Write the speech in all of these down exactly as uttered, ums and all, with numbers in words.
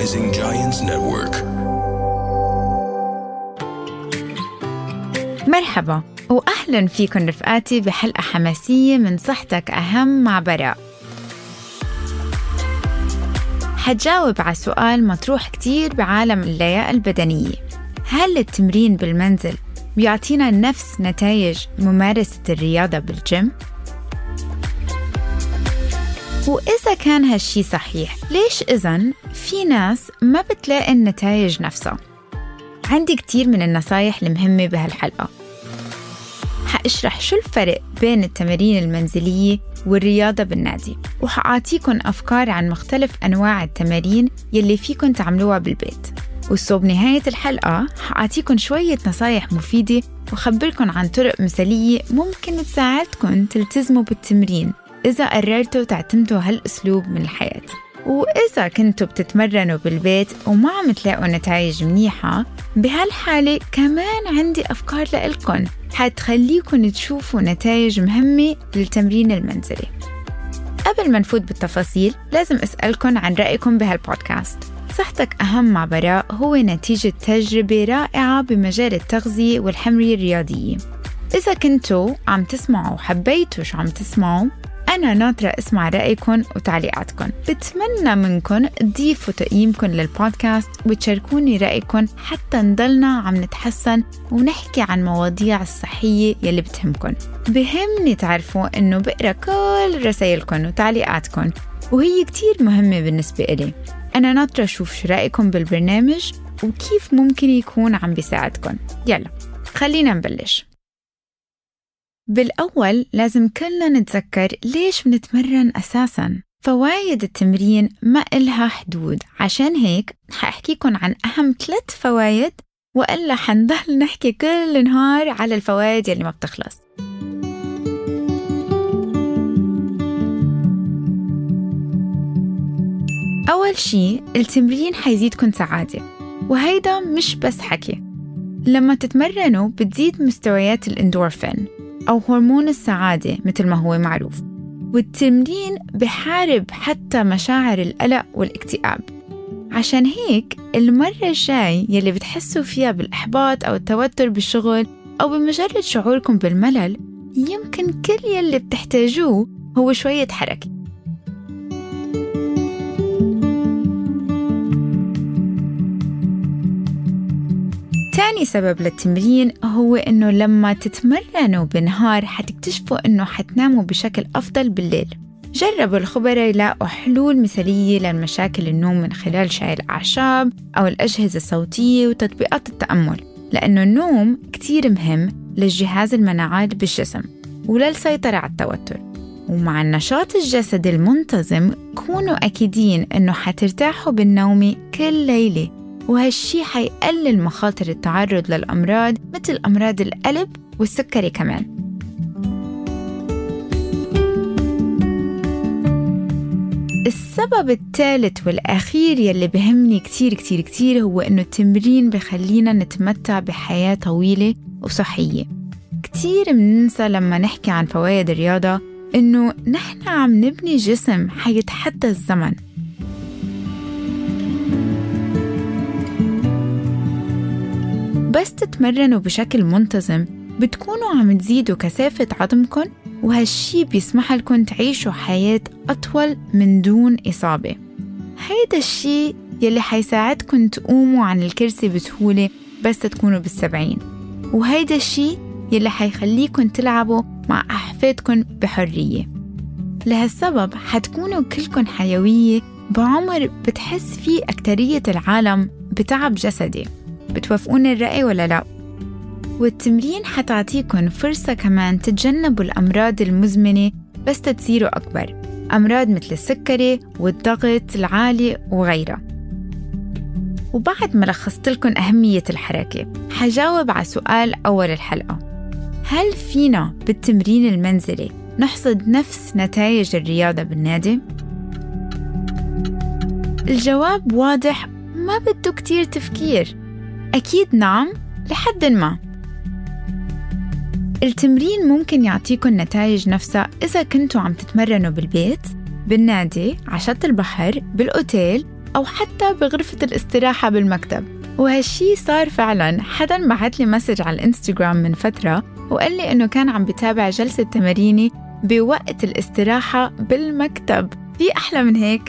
Rising Giants Network. مرحبا وأهلا فيكم رفقاتي بحلقة حماسية من صحتك أهم مع براء. حتجاوب على سؤال مطروح كتير بعالم اللياقة البدنية: هل التمرين بالمنزل بيعطينا نفس نتائج ممارسة الرياضة بالجيم؟ وإذا كان هالشي صحيح، ليش إذن في ناس ما بتلاقي النتائج نفسها؟ عندي كتير من النصايح المهمة بهالحلقة. حأشرح شو الفرق بين التمارين المنزلية والرياضة بالنادي، وحأعطيكم أفكار عن مختلف أنواع التمارين يلي فيكن تعملوها بالبيت. وصوب نهاية الحلقة حأعطيكم شوية نصايح مفيدة وخبركن عن طرق مثالية ممكن تساعدكن تلتزموا بالتمرين إذا قررتوا تعتمدوا هالأسلوب من الحياة. وإذا كنتوا بتتمرنوا بالبيت وما عم تلاقوا نتائج منيحة، بهالحالة كمان عندي أفكار لإلكن حتخليكن تشوفوا نتائج مهمة للتمرين المنزلي. قبل ما نفوت بالتفاصيل، لازم أسألكن عن رأيكم بهالبودكاست. صحتك أهم مع براء هو نتيجة تجربة رائعة بمجال التغذية والحمية الرياضية. إذا كنتوا عم تسمعوا وحبيتوا شو عم تسمعوا، أنا ناطرة أسمع رأيكم وتعليقاتكم. بتمنى منكم تضيفوا تقييمكم للبودكاست وتشاركوني رأيكم حتى نضلنا عم نتحسن ونحكي عن مواضيع الصحية يلي بتهمكم. بهمني تعرفوا إنه بقرأ كل رسائلكم وتعليقاتكم، وهي كتير مهمة بالنسبة إلي. أنا ناطرة أشوف شو رأيكم بالبرنامج وكيف ممكن يكون عم بيساعدكم. يلا خلينا نبلش. بالأول لازم كلنا نتذكر ليش بنتمرن أساساً. فوايد التمرين ما إلها حدود، عشان هيك حأحكيكم عن أهم ثلاث فوايد، وإلا حنضل نحكي كل نهار على الفوايد يلي ما بتخلص. أول شي، التمرين حيزيدكم سعادة، وهيدا مش بس حكي. لما تتمرنوا بتزيد مستويات الإندورفين أو هرمون السعادة مثل ما هو معروف، والتمرين بحارب حتى مشاعر القلق والاكتئاب. عشان هيك المرة الجاي يلي بتحسوا فيها بالإحباط أو التوتر بالشغل أو بمجرد شعوركم بالملل، يمكن كل يلي بتحتاجوه هو شوية حركة. تاني سبب للتمرين هو إنه لما تتمرنوا بالنهار حتكتشفوا إنه حتناموا بشكل أفضل بالليل. جربوا الخبراء يلاقوا حلول مثالية للمشاكل النوم من خلال شاي الأعشاب أو الأجهزة الصوتية وتطبيقات التأمل، لأنه النوم كتير مهم للجهاز المناعي بالجسم وللسيطرة على التوتر. ومع النشاط الجسدي المنتظم كونوا أكيدين إنه حترتاحوا بالنوم كل ليلة، وهالشي حيقلل مخاطر التعرض للأمراض مثل أمراض القلب والسكري كمان. السبب الثالث والأخير يلي بهمني كتير كتير كتير هو إنه التمرين بخلينا نتمتع بحياة طويلة وصحية. كتير مننسى لما نحكي عن فوائد الرياضة إنه نحن عم نبني جسم حيتحدى الزمن. بس تتمرنوا بشكل منتظم بتكونوا عم تزيدوا كثافة عظمكم، وهالشي بيسمح لكم تعيشوا حياة أطول من دون إصابة. هيدا الشي يلي حيساعدكم تقوموا عن الكرسي بسهولة بس تكونوا بالسبعين، وهيدا الشي يلي حيخليكم تلعبوا مع أحفادكم بحرية. لهالسبب حتكونوا كلكم حيوية بعمر بتحس فيه أكترية العالم بتعب جسدي. بتوافقون الرأي ولا لا؟ والتمرين حتعطيكم فرصة كمان تتجنبوا الأمراض المزمنة بس تصيروا أكبر، أمراض مثل السكري والضغط العالي وغيرها. وبعد ما لخصت لكم أهمية الحركة، حجاوب على سؤال أول الحلقة: هل فينا بالتمرين المنزلي نحصد نفس نتائج الرياضة بالنادي؟ الجواب واضح، ما بده كتير تفكير. أكيد نعم لحد ما. التمرين ممكن يعطيكم نتائج نفسها إذا كنتوا عم تتمرنوا بالبيت، بالنادي، على شط البحر، بالأوتيل، أو حتى بغرفة الاستراحة بالمكتب. وهالشي صار فعلاً. حداً بعت لي مسج على الإنستغرام من فترة وقال لي إنه كان عم بتابع جلسة تماريني بوقت الاستراحة بالمكتب. في أحلى من هيك؟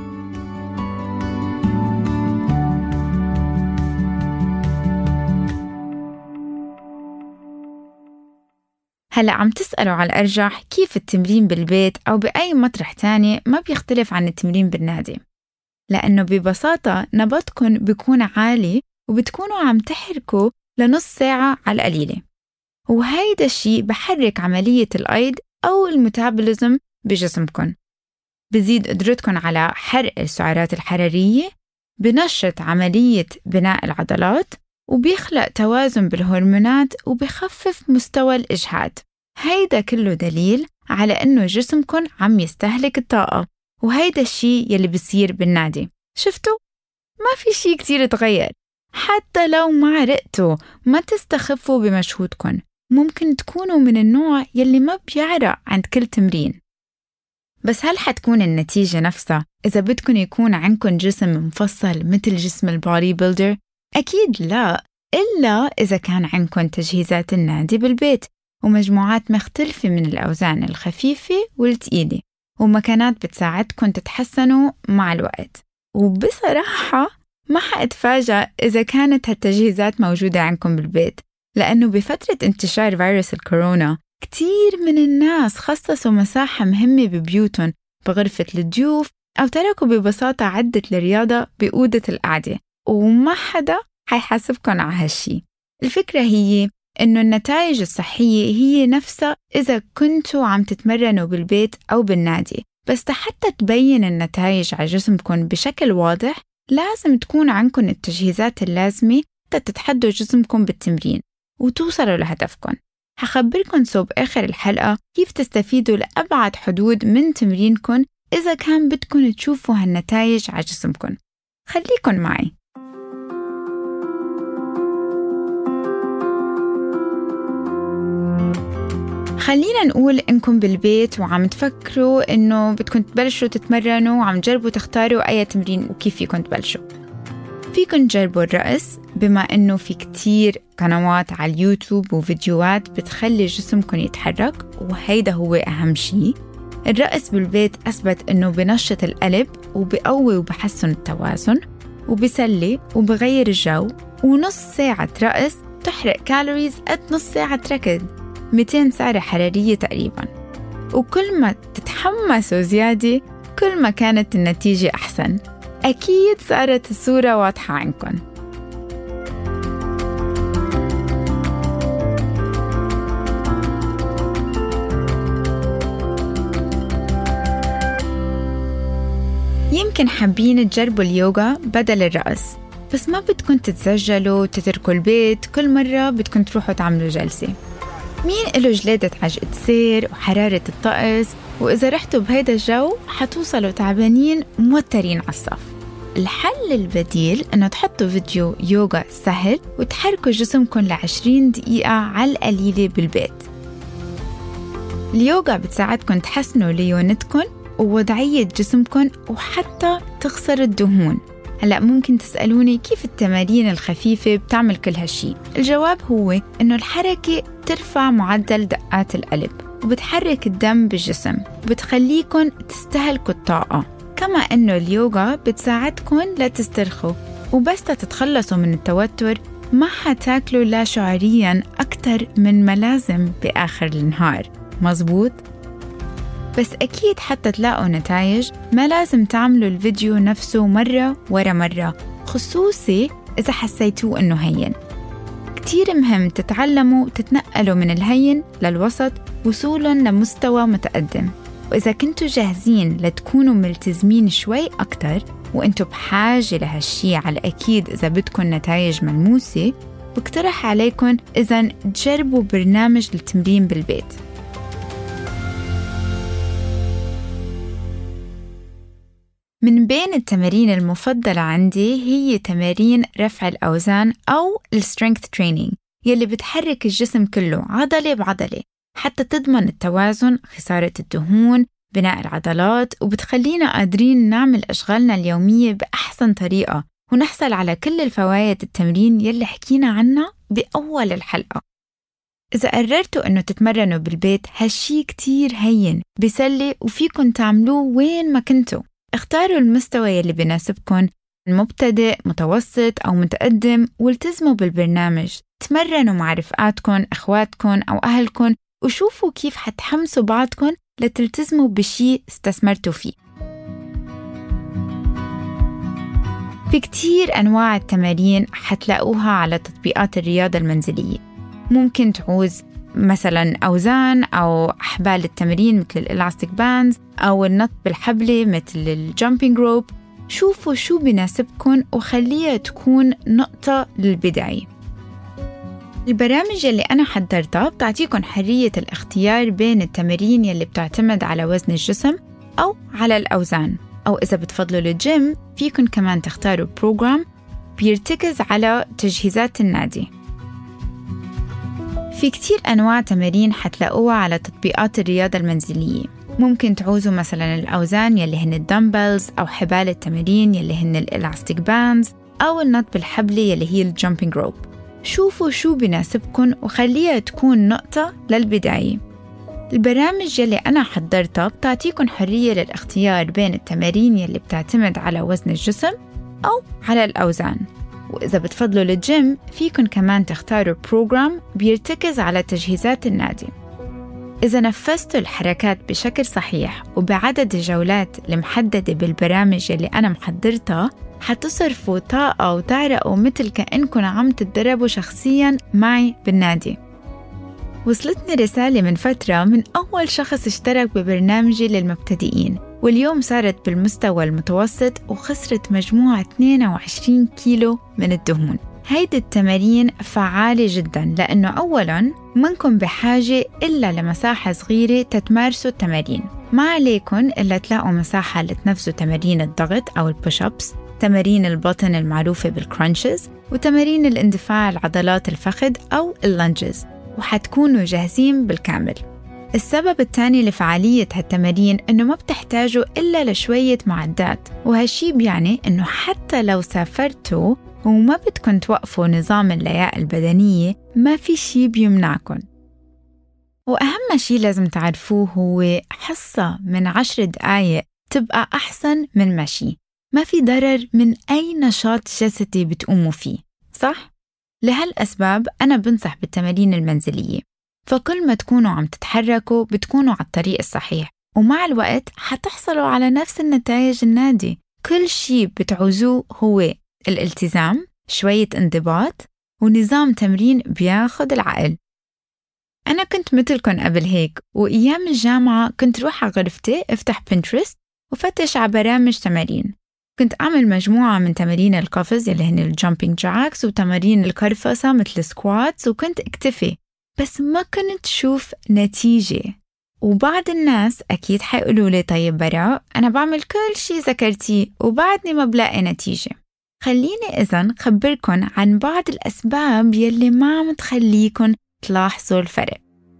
هلأ عم تسألوا على الأرجح كيف التمرين بالبيت أو بأي مطرح تاني ما بيختلف عن التمرين بالنادي، لأنه ببساطة نبضكن بيكون عالي وبتكونوا عم تحركوا لنص ساعة على القليلة، وهيدا الشيء بحرك عملية الأيض أو الميتابوليزم بجسمكن، بزيد قدرتكن على حرق السعرات الحرارية، بنشط عملية بناء العضلات، وبيخلق توازن بالهرمونات وبيخفف مستوى الإجهاد. هيدا كله دليل على إنه جسمكن عم يستهلك الطاقة، وهيدا الشيء يلي بيصير بالنادي. شفتوا؟ ما في شيء كتير تغير. حتى لو ما عرقتوا ما تستخفوا بمجهودكن، ممكن تكونوا من النوع يلي ما بيعرق عند كل تمرين. بس هل حتكون النتيجة نفسها إذا بدكن يكون عندكن جسم مفصل مثل جسم البودي بيلدر؟ أكيد لا، إلا إذا كان عندكن تجهيزات النادي بالبيت ومجموعات مختلفة من الأوزان الخفيفة والتقيلة ومكانات بتساعدكن تتحسنوا مع الوقت. وبصراحة ما حأتفاجأ إذا كانت هالتجهيزات موجودة عندكم بالبيت، لأنه بفترة انتشار فيروس الكورونا كتير من الناس خصصوا مساحة مهمة ببيوتهم بغرفة الضيوف أو تركوا ببساطة عدة الرياضة بأوضة القعدة، وما حدا حيحاسبكن على هالشي. الفكرة هي إنه النتائج الصحية هي نفسها إذا كنتوا عم تتمرنوا بالبيت أو بالنادي، بس حتى تبين النتائج على جسمكن بشكل واضح لازم تكون عندكن التجهيزات اللازمة تتحدوا جسمكن بالتمرين وتوصلوا لهدفكن. حخبركن صوب آخر الحلقة كيف تستفيدوا لأبعد حدود من تمرينكن إذا كان بدكن تشوفوا هالنتائج على جسمكن. خليكن معي. خلينا نقول إنكم بالبيت وعم تفكروا إنه بدكم تبلشوا تتمرنوا وعم تجربوا تختاروا أي تمرين وكيف فيكم تبلشوا. فيكم تجربوا الرقص، بما إنه في كتير قنوات على اليوتيوب وفيديوهات بتخلي جسمكم يتحرك، وهيدا هو أهم شيء. الرقص بالبيت أثبت إنه بنشط القلب وبقوي وبحسن التوازن وبسلي وبغير الجو، ونص ساعة رقص تحرق كالوريز قد نص ساعة ركض، مئتين سعرة حرارية تقريباً. وكل ما تتحمسوا زيادة كل ما كانت النتيجة أحسن. أكيد صارت الصورة واضحة عندكم. يمكن حابين تجربوا اليوغا بدل الرقص، بس ما بدكم تتسجلوا وتتركوا البيت كل مرة بدكم تروحوا تعملوا جلسة. مين إله جلادة عجقة سير وحرارة الطقس، وإذا رحتوا بهيدا الجو حتوصلوا تعبانين وموترين على الصف. الحل البديل إنه تحطوا فيديو يوغا سهل وتحركوا جسمكم لعشرين دقيقة على القليلة بالبيت. اليوغا بتساعدكم تحسنوا ليونتكم ووضعية جسمكم وحتى تخسروا الدهون. هلأ ممكن تسألوني كيف التمارين الخفيفة بتعمل كل هالشي؟ الجواب هو إنه الحركة ترفع معدل دقات القلب وبتحرك الدم بالجسم وبتخليكن تستهلكوا الطاقة. كما إنه اليوغا بتساعدكن لا تسترخوا، وبس تتخلصوا من التوتر ما حتاكلوا لا شعورياً أكتر من ما لازم بآخر النهار. مزبوط؟ بس أكيد حتى تلاقوا نتائج ما لازم تعملوا الفيديو نفسه مرة ورا مرة، خصوصي إذا حسيتوا إنه هين. كتير مهم تتعلموا تتنقلوا من الهين للوسط وصولاً لمستوى متقدم. وإذا كنتوا جاهزين لتكونوا ملتزمين شوي أكتر، وإنتوا بحاجة لهالشي على أكيد إذا بدكن نتائج ملموسة، بقترح عليكم إذن تجربوا برنامج للتمرين بالبيت. من بين التمارين المفضلة عندي هي تمارين رفع الأوزان أو السترينث ترينينج، يلي بتحرك الجسم كله عضلة بعضلة حتى تضمن التوازن، خسارة الدهون، بناء العضلات وبتخلينا قادرين نعمل أشغالنا اليومية بأحسن طريقة ونحصل على كل الفوائد التمرين يلي حكينا عنها بأول الحلقة. إذا قررتوا أنه تتمرنوا بالبيت هالشي كتير هين بيسلي وفيكن تعملوه وين ما كنتوا. اختاروا المستوى يلي بيناسبكن، مبتدئ، متوسط أو متقدم، والتزموا بالبرنامج. تمرنوا مع رفقاتكن، أخواتكن أو أهلكن وشوفوا كيف حتحمسوا بعضكن لتلتزموا بشي استثمرتوا فيه. في كتير أنواع التمارين حتلاقوها على تطبيقات الرياضة المنزلية. ممكن تعوز مثلاً أوزان أو أحبال التمرين مثل الإلاستيك باندز أو النط بالحبلة مثل الجامبينج روب. شوفوا شو بيناسبكن وخليها تكون نقطة للبداية. البرامج اللي أنا حضرتها بتعطيكم حرية الاختيار بين التمارين يلي بتعتمد على وزن الجسم أو على الأوزان، أو إذا بتفضلوا الجيم فيكن كمان تختاروا بروجرام بيرتكز على تجهيزات النادي. في كتير أنواع تمارين حتلاقوها على تطبيقات الرياضة المنزلية. ممكن تعوزوا مثلاً الأوزان يلي هن الدمبلز أو حبال التمارين يلي هن الإلاستيك باندز أو النط بالحبلة يلي هي الجامبينج روب. شوفوا شو بيناسبكن وخليها تكون نقطة للبداية. البرامج يلي أنا حضرتها بتعطيكن حرية للاختيار بين التمارين يلي بتعتمد على وزن الجسم أو على الأوزان، وإذا بتفضلوا للجيم فيكن كمان تختاروا بروجرام بيرتكز على تجهيزات النادي. إذا نفذتوا الحركات بشكل صحيح وبعدد الجولات المحددة بالبرامج اللي أنا محضرتها حتصرفوا طاقة وتعرقوا مثل كأنكم عم تتدربوا شخصياً معي بالنادي. وصلتني رسالة من فترة من أول شخص اشترك ببرنامجي للمبتدئين، واليوم صارت بالمستوى المتوسط وخسرت مجموعة اثنين وعشرين كيلو من الدهون. هيدي التمارين فعالة جداً لأنه أولاً منكم بحاجة إلا لمساحة صغيرة تتمارسوا التمارين. ما عليكم إلا تلاقوا مساحة لتنفذوا تمارين الضغط أو البوش-أبس، تمارين البطن المعروفة بالكرانشز، وتمارين الاندفاع العضلات الفخذ أو اللانجز، وحتكونوا جاهزين بالكامل. السبب الثاني لفعالية هالتمارين إنه ما بتحتاجوا إلا لشوية معدات، وهالشي بيعني إنه حتى لو سافرتوا وما بدكن توقفوا نظام اللياقة البدنية ما في شي بيمنعكن. وأهم شي لازم تعرفوه هو حصة من عشر دقايق تبقى أحسن من مشي. ما في ضرر من أي نشاط جسدي بتقوموا فيه، صح؟ لهالأسباب أنا بنصح بالتمارين المنزلية، فكل ما تكونوا عم تتحركوا بتكونوا على الطريق الصحيح، ومع الوقت حتحصلوا على نفس النتائج النادي. كل شي بتعوزوه هو الالتزام، شوية انضباط، ونظام تمرين بياخد العقل. أنا كنت مثلكن قبل هيك، وأيام الجامعة كنت روح على غرفتي افتح بنترست وفتش على برامج تمارين. كنت أعمل مجموعة من تمارين القفز اللي هن الجامبينج جاكس وتمارين الكرفسة مثل السكواتس، وكنت اكتفي بس ما كنت شوف نتيجة. وبعض الناس أكيد حيقولوا لي طيب براء أنا بعمل كل شي ذكرتيه وبعدني ما بلاقي نتيجة. خليني إذن خبركن عن بعض الأسباب يلي ما عم تخليكن تلاحظوا الفرق.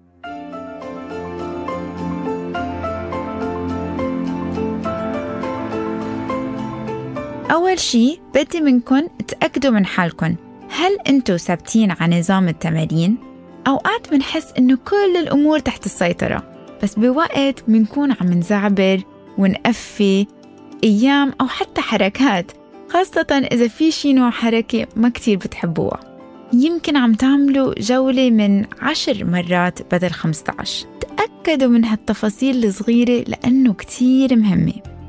أول شي بدي منكن تأكدوا من حالكن، هل أنتوا ثابتين على نظام التمارين؟ أوقات منحس إنه كل الأمور تحت السيطرة، بس بوقت منكون عم نزعبر ونقفي أيام أو حتى حركات، خاصة إذا في شي نوع حركة ما كتير بتحبوها. يمكن عم تعملوا جولة من عشر مرات بدل خمسة عشر. تأكدوا من هالتفاصيل الصغيرة لأنه كتير مهمة.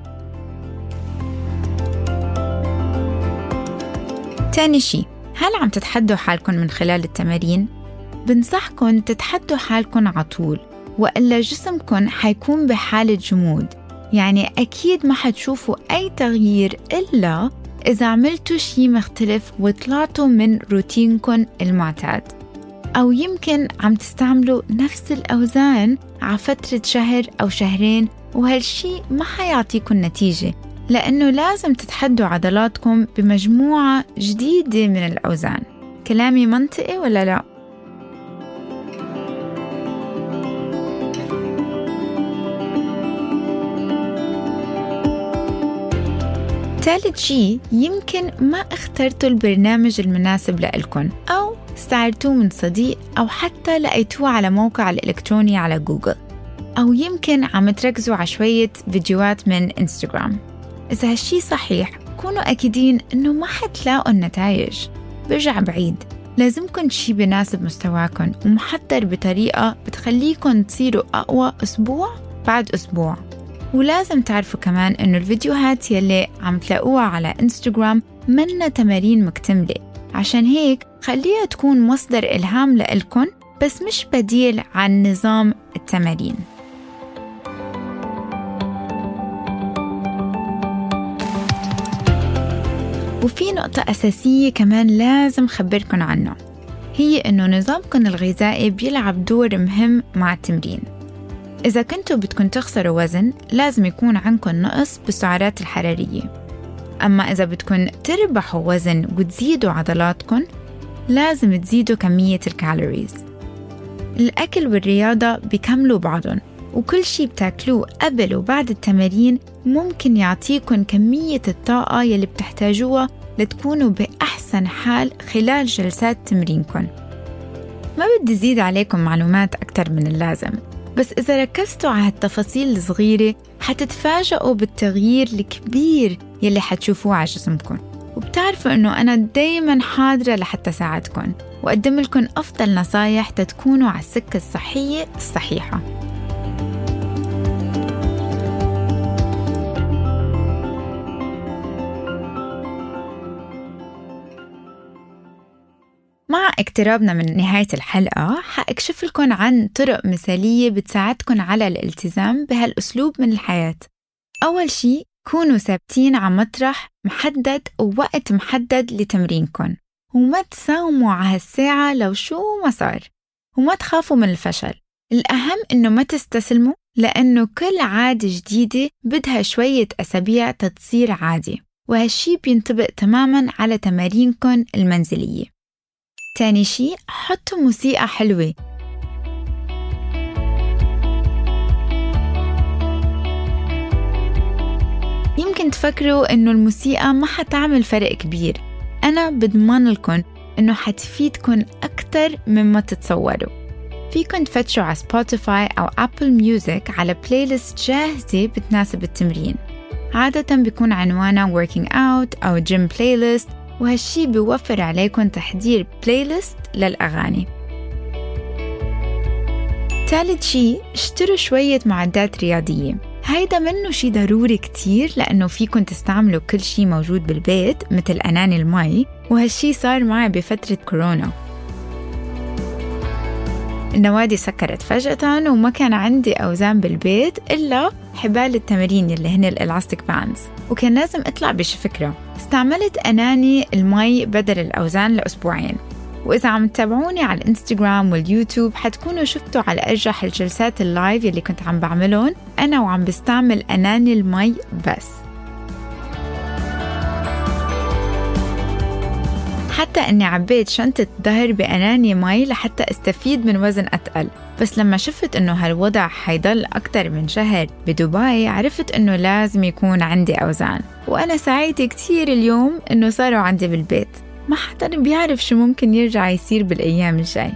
تاني شي، هل عم تتحدوا حالكم من خلال التمارين؟ بنصحكم تتحدوا حالكم عطول، وإلا جسمكم حيكون بحالة جمود، يعني أكيد ما حتشوفوا أي تغيير إلا إذا عملتوا شي مختلف وطلعتوا من روتينكم المعتاد. أو يمكن عم تستعملوا نفس الأوزان على فترة شهر أو شهرين، وهالشي ما حيعطيكم نتيجة، لأنه لازم تتحدوا عضلاتكم بمجموعة جديدة من الأوزان. كلامي منطقي ولا لا؟ ثالث شيء، يمكن ما اخترتوا البرنامج المناسب لإلكن، أو استعرتوه من صديق، أو حتى لقيتوه على موقع الإلكتروني على جوجل، أو يمكن عم تركزوا على شوية فيديوهات من إنستغرام. إذا هالشي صحيح، كونوا أكيدين إنه ما حتلاقوا النتائج. برجع بعيد، لازمكن شي بناسب مستواكن ومحضر بطريقة بتخليكن تصيروا أقوى أسبوع بعد أسبوع. ولازم تعرفوا كمان إنه الفيديوهات يلي عم تلاقوها على إنستغرام منا تمارين مكتملة، عشان هيك خليها تكون مصدر إلهام لإلكن، بس مش بديل عن نظام التمارين. وفي نقطة أساسية كمان لازم خبركن عنها، هي إنه نظامكن الغذائي بيلعب دور مهم مع التمرين. إذا كنتوا بدكن تخسروا وزن، لازم يكون عندكن نقص بالسعرات الحرارية. أما إذا بدكن تربحوا وزن وتزيدوا عضلاتكن، لازم تزيدوا كمية الكالوريز. الأكل والرياضة بيكملوا بعضهم، وكل شي بتاكلوه قبل وبعد التمارين ممكن يعطيكن كمية الطاقة يلي بتحتاجوها لتكونوا بأحسن حال خلال جلسات تمرينكن. ما بدي زيد عليكم معلومات أكتر من اللازم، بس إذا ركزتوا على التفاصيل الصغيرة حتتفاجئوا بالتغيير الكبير يلي حتشوفوه على جسمكن. وبتعرفوا إنه أنا دايماً حاضرة لحتى ساعدكن وأقدم لكم أفضل نصايح تتكونوا على السكة الصحية الصحيحة. مع اقترابنا من نهاية الحلقة، حأكشف لكم عن طرق مثالية بتساعدكم على الالتزام بهالأسلوب من الحياة. أول شي، كونوا ثابتين على مطرح محدد ووقت محدد لتمرينكم، وما تساوموا على هالساعة لو شو ما صار، وما تخافوا من الفشل. الأهم إنه ما تستسلموا، لأنه كل عادة جديدة بدها شوية أسابيع تتصير عادة، وهالشي بينطبق تماماً على تمارينكم المنزلية. تاني شي، حطوا موسيقى حلوة. يمكن تفكروا إنه الموسيقى ما حتعمل فرق كبير، أنا بضمن لكم إنه حتفيدكم أكتر مما تتصوروا. فيكن تفتشوا على سبوتيفاي أو أبل ميوزك على بلاي ليست جاهزة بتناسب التمرين. عادة بيكون عنوانها working out أو gym playlist، وهالشي بيوفر عليكم تحضير بلاي ليست للأغاني. ثالث شي، اشتروا شوية معدات رياضية. هيدا منه شي ضروري كتير، لأنه فيكن تستعملوا كل شي موجود بالبيت مثل أناني المي، وهالشي صار معي بفترة كورونا. النوادي سكرت فجأة وما كان عندي أوزان بالبيت إلا حبال التمرين اللي هن الإلاستيك باندز، وكان لازم أطلع بشفكرة. استعملت أناني المي بدل الأوزان لأسبوعين. وإذا عم تتابعوني على الإنستغرام واليوتيوب حتكونوا شفتوا على أرجح الجلسات اللايف اللي كنت عم بعملون أنا وعم بستعمل أناني المي بس. حتى أني عبيت شنطة ظهر بأناني مي لحتى استفيد من وزن أتقل. بس لما شفت أنه هالوضع حيضل أكتر من شهر بدبي، عرفت أنه لازم يكون عندي أوزان. وأنا سعيدة كتير اليوم أنه صاروا عندي بالبيت. ما حدا بيعرف شو ممكن يرجع يصير بالأيام الجاي.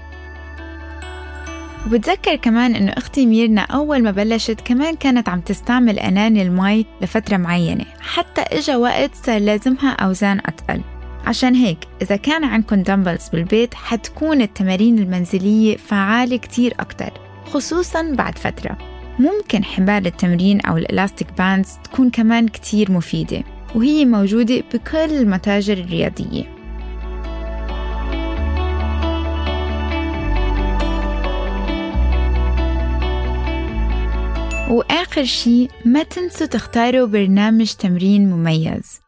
وبتذكر كمان أنه أختي ميرنا أول ما بلشت كمان كانت عم تستعمل أناني المي لفترة معينة، حتى إجا وقت صار لازمها أوزان أتقل. عشان هيك إذا كان عندكم دمبلز بالبيت حتكون التمارين المنزلية فعالة كتير أكتر، خصوصاً بعد فترة. ممكن حبال التمرين أو الإلاستيك باندز تكون كمان كتير مفيدة، وهي موجودة بكل المتاجر الرياضية. وآخر شي، ما تنسوا تختاروا برنامج تمرين مميز.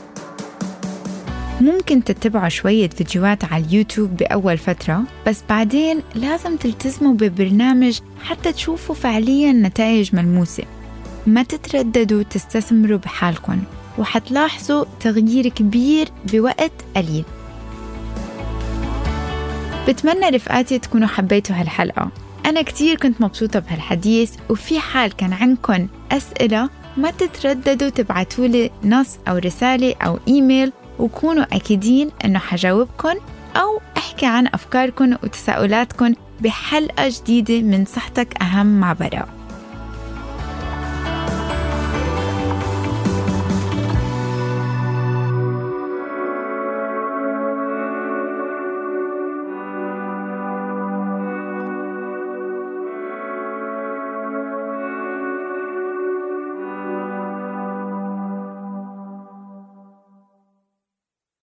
ممكن تتبعوا شوية فيديوهات على اليوتيوب بأول فترة، بس بعدين لازم تلتزموا ببرنامج حتى تشوفوا فعلياً نتائج ملموسة. ما تترددوا تستثمروا بحالكم، وحتلاحظوا تغيير كبير بوقت قليل. بتمنى رفقاتي تكونوا حبيتوا هالحلقة. أنا كتير كنت مبسوطة بهالحديث، وفي حال كان عندكم أسئلة ما تترددوا تبعتولي نص أو رسالة أو إيميل، وكونوا أكيدين أنه حجاوبكن أو أحكي عن أفكاركن وتساؤلاتكن بحلقة جديدة من صحتك أهم مع براء.